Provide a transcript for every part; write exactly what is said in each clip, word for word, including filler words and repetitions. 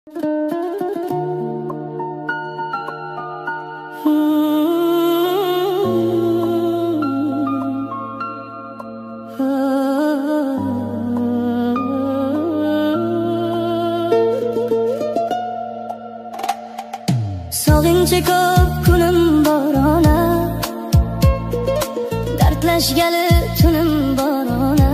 Sog'inchi ko'p kunim bor ona, dardlashgali tunim bor ona.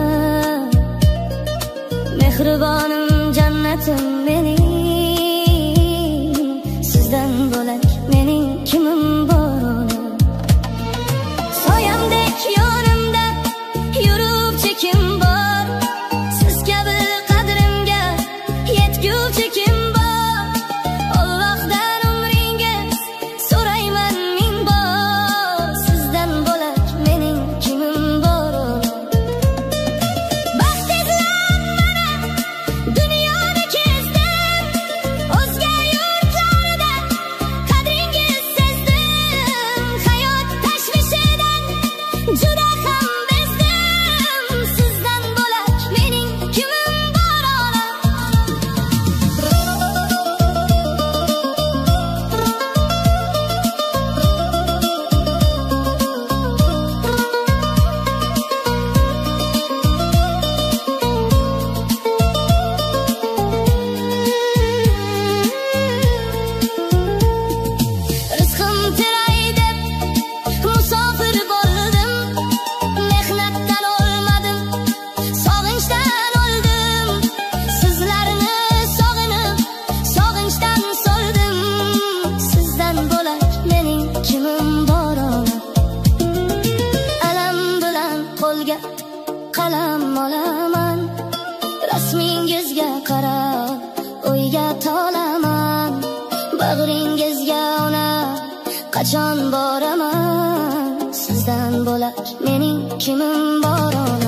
Mehribonim jannatim mening, sizdan bo'lak mening kimim bor ona. Soyamdek yonimda yuruvchi kim bor, siz kabi qadrimga yetguvchi kim bor. Qalam olaman, rasmingizga qarab o'yga tolaman. Bag'ringizga ona qachon boraman, sizdan bo'lak mening kimim bor ona.